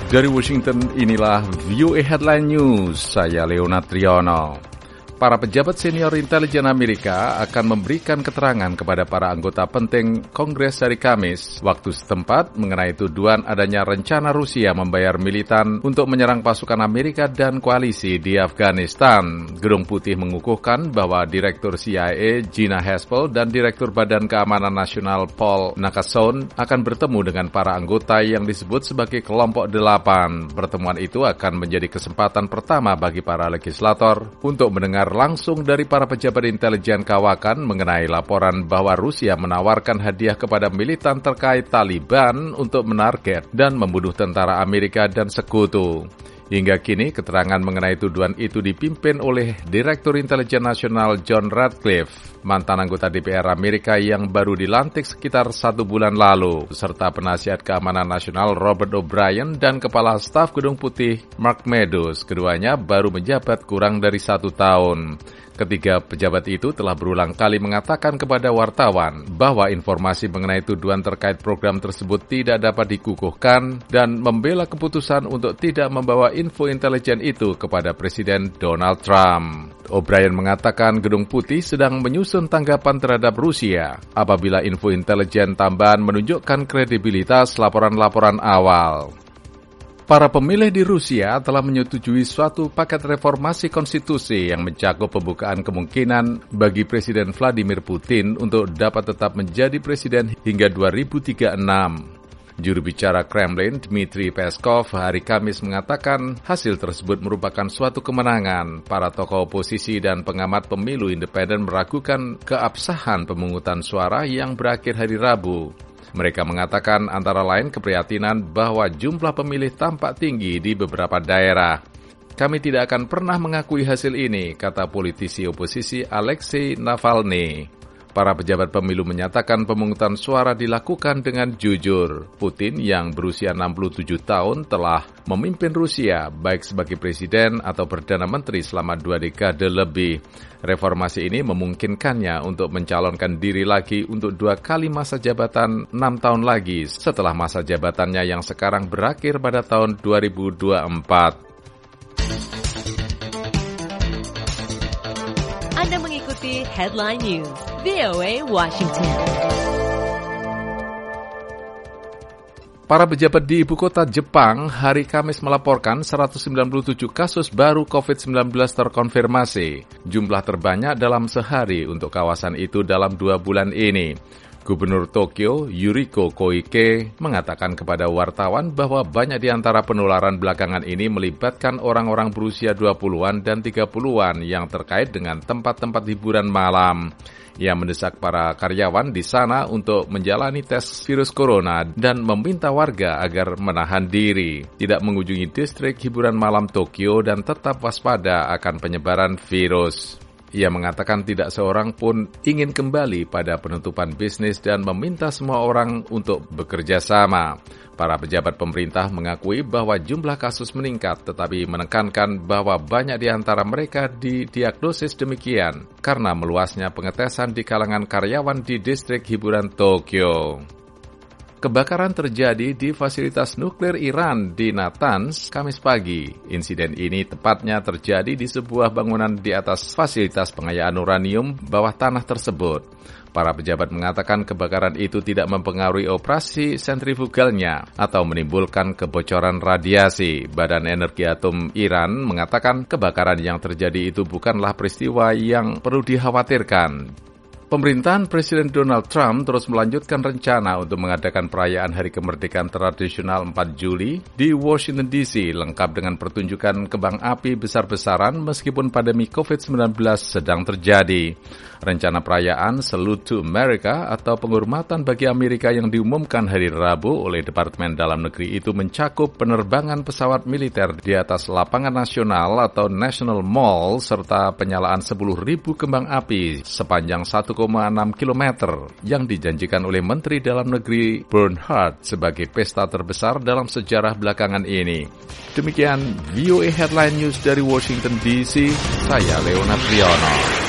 Dari Washington, inilah VOA Headline News. Saya Leonard Triono. Para pejabat senior intelijen Amerika akan memberikan keterangan kepada para anggota penting Kongres hari Kamis waktu setempat mengenai tuduhan adanya rencana Rusia membayar militan untuk menyerang pasukan Amerika dan koalisi di Afghanistan. Gedung Putih mengukuhkan bahwa Direktur CIA Gina Haspel dan Direktur Badan Keamanan Nasional Paul Nakasone akan bertemu dengan para anggota yang disebut sebagai Kelompok 8. Pertemuan itu akan menjadi kesempatan pertama bagi para legislator untuk mendengar langsung dari para pejabat intelijen kawakan mengenai laporan bahwa Rusia menawarkan hadiah kepada militan terkait Taliban untuk menarget dan membunuh tentara Amerika dan sekutu. Hingga kini, keterangan mengenai tuduhan itu dipimpin oleh Direktur Intelijen Nasional John Ratcliffe, mantan anggota DPR Amerika yang baru dilantik sekitar 1 bulan lalu, serta penasihat keamanan nasional Robert O'Brien dan Kepala Staf Gedung Putih Mark Meadows. Keduanya baru menjabat kurang dari 1 tahun. Ketiga pejabat itu telah berulang kali mengatakan kepada wartawan bahwa informasi mengenai tuduhan terkait program tersebut tidak dapat dikukuhkan dan membela keputusan untuk tidak membawa info intelijen itu kepada Presiden Donald Trump. O'Brien mengatakan Gedung Putih sedang menyusun tanggapan terhadap Rusia apabila info intelijen tambahan menunjukkan kredibilitas laporan-laporan awal. Para pemilih di Rusia telah menyetujui suatu paket reformasi konstitusi yang mencakup pembukaan kemungkinan bagi Presiden Vladimir Putin untuk dapat tetap menjadi presiden hingga 2036. Juru bicara Kremlin, Dmitry Peskov, hari Kamis mengatakan hasil tersebut merupakan suatu kemenangan. Para tokoh oposisi dan pengamat pemilu independen meragukan keabsahan pemungutan suara yang berakhir hari Rabu. Mereka mengatakan antara lain keprihatinan bahwa jumlah pemilih tampak tinggi di beberapa daerah. Kami tidak akan pernah mengakui hasil ini, kata politisi oposisi Alexei Navalny. Para pejabat pemilu menyatakan pemungutan suara dilakukan dengan jujur. Putin yang berusia 67 tahun telah memimpin Rusia baik sebagai presiden atau perdana menteri selama 2 dekade lebih. Reformasi ini memungkinkannya untuk mencalonkan diri lagi untuk 2 kali masa jabatan 6 tahun lagi setelah masa jabatannya yang sekarang berakhir pada tahun 2024. Anda mengikuti Headline News, VOA Washington. Para pejabat di ibu kota Jepang hari Kamis melaporkan 197 kasus baru COVID-19 terkonfirmasi, jumlah terbanyak dalam sehari untuk kawasan itu dalam 2 bulan ini. Gubernur Tokyo, Yuriko Koike, mengatakan kepada wartawan bahwa banyak di antara penularan belakangan ini melibatkan orang-orang berusia 20-an dan 30-an yang terkait dengan tempat-tempat hiburan malam. Ia mendesak para karyawan di sana untuk menjalani tes virus corona dan meminta warga agar menahan diri, tidak mengunjungi distrik hiburan malam Tokyo dan tetap waspada akan penyebaran virus. Ia mengatakan tidak seorang pun ingin kembali pada penutupan bisnis dan meminta semua orang untuk bekerja sama. Para pejabat pemerintah mengakui bahwa jumlah kasus meningkat, tetapi menekankan bahwa banyak di antara mereka didiagnosis demikian karena meluasnya pengetesan di kalangan karyawan di distrik hiburan Tokyo. Kebakaran terjadi di fasilitas nuklir Iran di Natanz, Kamis pagi. Insiden ini tepatnya terjadi di sebuah bangunan di atas fasilitas pengayaan uranium bawah tanah tersebut. Para pejabat mengatakan kebakaran itu tidak mempengaruhi operasi sentrifugalnya atau menimbulkan kebocoran radiasi. Badan Energi Atom Iran mengatakan kebakaran yang terjadi itu bukanlah peristiwa yang perlu dikhawatirkan. Pemerintahan Presiden Donald Trump terus melanjutkan rencana untuk mengadakan perayaan Hari Kemerdekaan tradisional 4 Juli di Washington DC, lengkap dengan pertunjukan kembang api besar-besaran meskipun pandemi COVID-19 sedang terjadi. Rencana perayaan Salute to America atau penghormatan bagi Amerika yang diumumkan hari Rabu oleh Departemen Dalam Negeri itu mencakup penerbangan pesawat militer di atas lapangan nasional atau National Mall serta penyalaan 10.000 kembang api sepanjang 1,6 km yang dijanjikan oleh Menteri Dalam Negeri Bernhardt sebagai pesta terbesar dalam sejarah belakangan ini. Demikian VOA Headline News dari Washington DC, saya Leonard Triono.